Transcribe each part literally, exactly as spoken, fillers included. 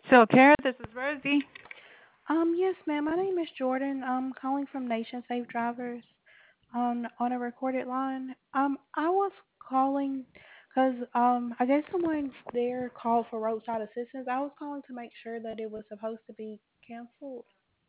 So, Kara, this is Rosie. Um, yes, ma'am. My name is Jordan. I'm calling from Nation Safe Drivers on on a recorded line. Um, I was calling because um, I guess someone there called for roadside assistance. I was calling to make sure that it was supposed to be canceled.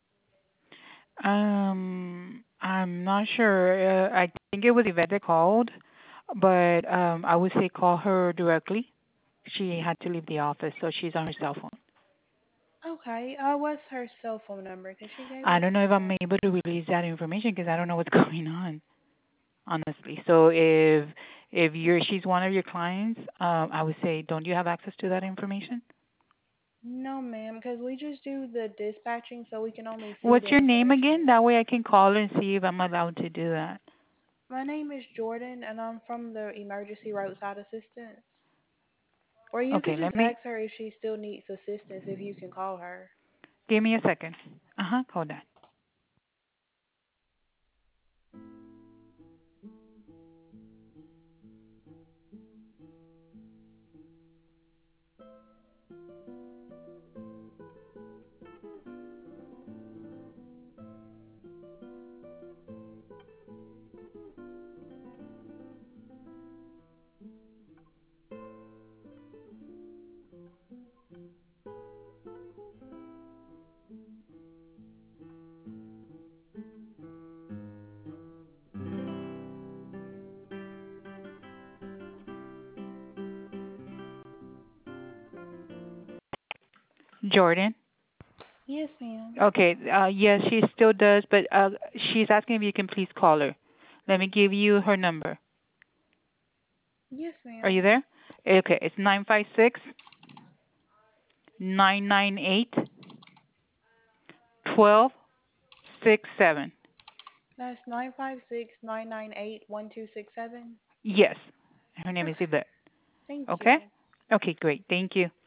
Um, I'm not sure. Uh, I think it was Yvette that called, but um, I would say call her directly. She had to leave the office, so she's on her cell phone. Okay. Uh, what's her cell phone number? Because she gave I it don't know to if I'm me. able to release that information because I don't know what's going on, honestly. So if if you're she's one of your clients, um, I would say, don't you have access to that information? No, ma'am, because we just do the dispatching, so we can only see What's the your name information. again? That way I can call her and see if I'm allowed to do that. My name is Jordan, and I'm from the Emergency Roadside Assistance. Or you Okay, could let just me ask her if she still needs assistance if you can call her. give me a second. Uh huh. Hold on. Jordan. Yes, ma'am. Okay. Uh, yes, she still does, but uh, she's asking if you can please call her. Let me give you her number. Yes, Are you ma'am. there? Okay. It's nine five six nine nine eight twelve six seven. That's nine five six nine nine eight one two six seven. Yes. Her name is Okay. Yvette. Thank Okay? you. Okay, great. Thank you.